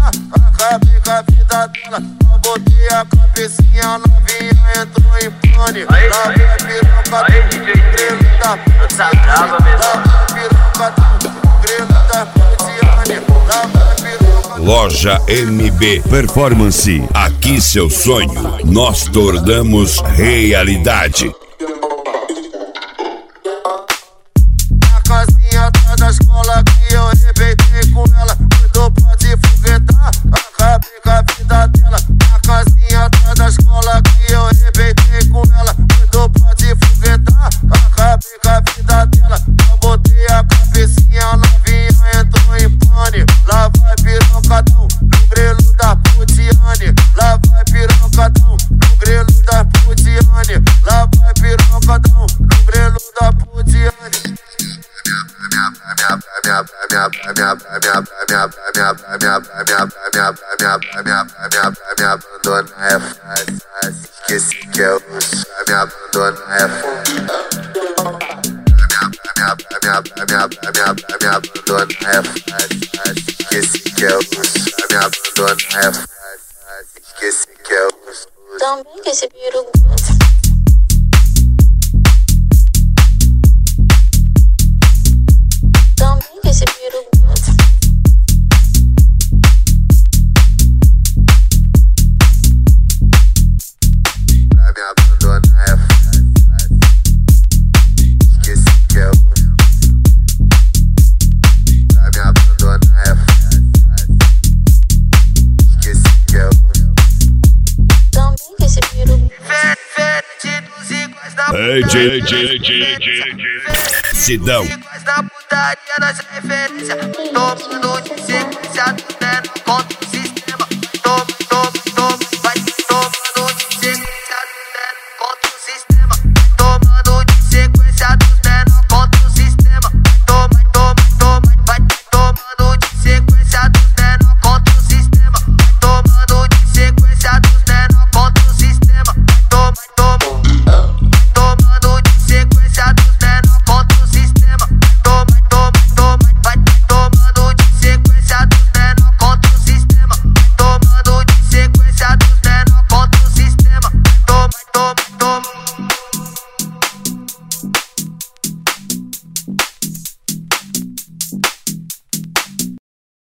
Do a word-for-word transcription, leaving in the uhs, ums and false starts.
acabei com a vida dela. Eu botei a cabecinha, novinha entrou em pane. Lá vai piroca do grelo da Putiane. Lá vai piroca do grelo da Putiane. Lá vai piroca. Loja M B Performance. Aqui seu sonho, nós tornamos realidade. A casinha atrás da escola que eu arrebentei com ela. Cuidou pra se foguetar, acabei com a vida dela. A casinha atrás da escola que eu arrebentei com ela. Cuidou pra se foguetar, acabei com a vida dela. Eu botei a cabecinha, novinha entrou em pane. Lá vai pirocadão no grelo da Putiane. Lá vai pirocadão no grelo da Putiane. Lá vai pirocadão no grelo da Putiane. Me abandonar é fácil, esqueci que eu sou. Me abandonar é fácil. Me abandonar é fácil, esqueci que eu sou. Me abandonar é fácil, esqueci que eu sou. Também que esse piru gosta. Também que esse piru gosta. Pra me abandonar é fácil, esqueci que eu sou. Pra me abandonar é fácil, esqueci que eu sou. Também que esse piru gosta. Diferente dos iguais da Ei, putaria. J, J, J, J, J. Sidão. Iguais da putaria das referências. Tomando de sequência, tu tendo conta.